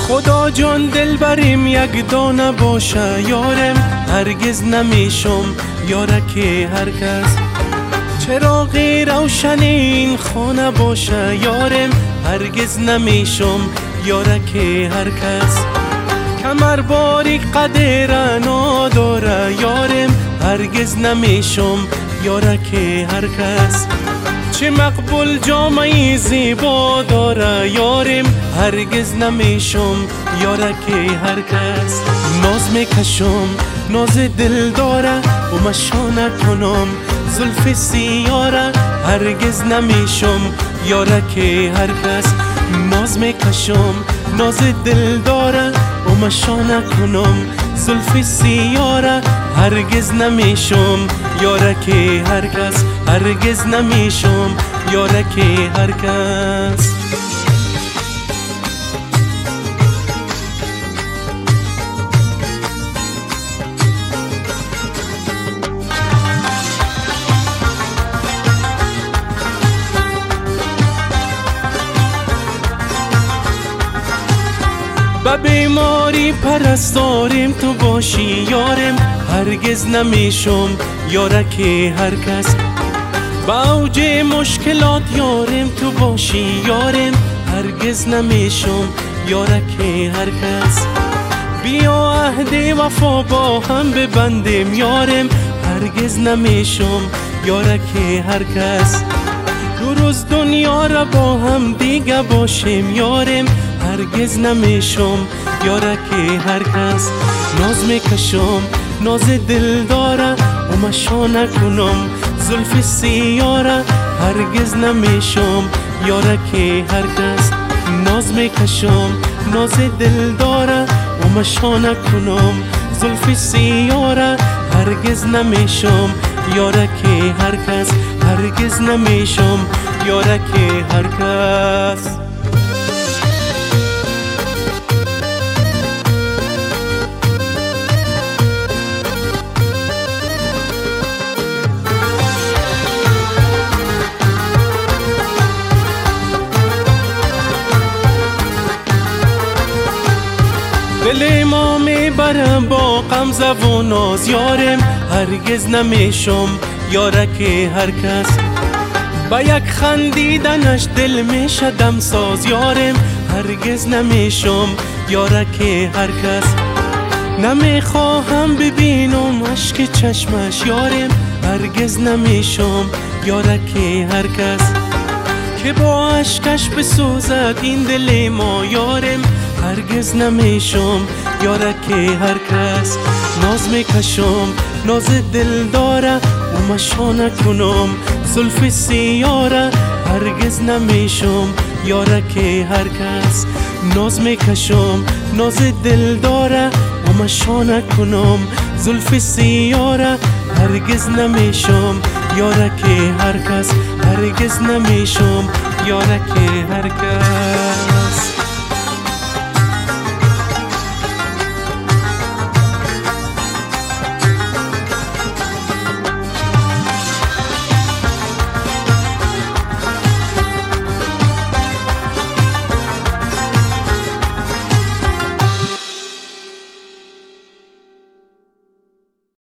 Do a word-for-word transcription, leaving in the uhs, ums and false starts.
خدا جان دلبریم یک دانه باشه یارم، هرگز نمیشم یارک هر کس. چراغ روشن این خانه باشه یارم، هرگز نمیشم یارک هر کس. کمر باریک قدر نداره یارم، هرگز نمیشم یارک هر کس. چه مقبول جامعی زیبا داره یارم، هرگز نمیشم یارک هر کس. ناز میکشم ناز دل داره و مشانه کنم زلف سیاره، هرگز نمیشم یارک هر کس. ناز میکشم ناز دل داره و مشانه کنم زلف سیاره، هرگز نمیشم یارک هر کس. هرگز نمیشم یارک هر کس. به بیماری پرستاریم تو باشی یارم، هرگز نمیشم یارک هر کس. به اوج مشکلات یارم تو باشی یارم، هرگز نمیشم یارک هر کس. بیا عهد وفا با هم ببندیم یارم، هرگز نمیشم یارک هر کس. دو روز دنیا را با هم دیگه باشیم یارم، هرگز نمیشم یارک هر کس. ناز میکشم ناز دل داره و مشانه کنم زلف سیاره، هرگز نمیشم یارک هر کس. ناز میکشم ناز دل داره و مشانه کنم زلف سیاره، هرگز نمیشم یارک هر کس. هرگز نمیشم یارک هر کس. دل ما میبرم با غمزه و ناز یارم، هرگز نمیشم یارک هر کس. با یک خندیدنش دل میشه دمساز یارم، هرگز نمیشم یارک هر کس. نمیخواهم ببینم اشک چشمش یارم، هرگز نمیشم یارک هر کس. که با اشکش بسوزد این دل ما یارم، هرگز نمیشم یارک هر کس. ناز میکشم ناز دل داره و مشانه کنم زلف سیاره، هرگز نمیشم یارک هر کس. ناز میکشم ناز دل داره و مشانه کنم زلف سیاره، هرگز نمیشم یارک هر کس. هرگز نمیشم یارک هر کس.